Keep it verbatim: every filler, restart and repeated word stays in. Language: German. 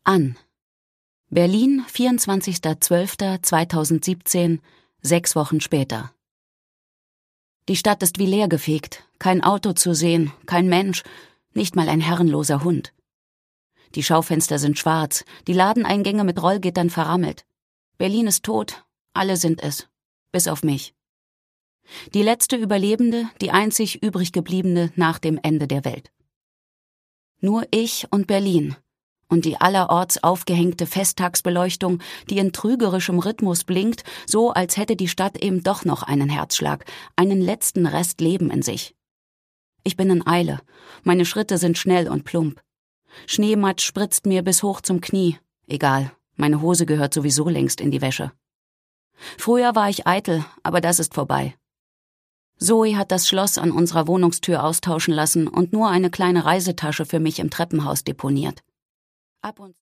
An. Berlin, vierundzwanzigster zwölfter zweitausendsiebzehn, sechs Wochen später. Die Stadt ist wie leergefegt, kein Auto zu sehen, kein Mensch, nicht mal ein herrenloser Hund. Die Schaufenster sind schwarz, die Ladeneingänge mit Rollgittern verrammelt. Berlin ist tot, alle sind es, bis auf mich. Die letzte Überlebende, die einzig übrig gebliebene nach dem Ende der Welt. Nur ich und Berlin und die allerorts aufgehängte Festtagsbeleuchtung, die in trügerischem Rhythmus blinkt, so als hätte die Stadt eben doch noch einen Herzschlag, einen letzten Rest Leben in sich. Ich bin in Eile, meine Schritte sind schnell und plump. Schneematsch spritzt mir bis hoch zum Knie. Egal, meine Hose gehört sowieso längst in die Wäsche. Früher war ich eitel, aber das ist vorbei. Zoe hat das Schloss an unserer Wohnungstür austauschen lassen und nur eine kleine Reisetasche für mich im Treppenhaus deponiert. Ab und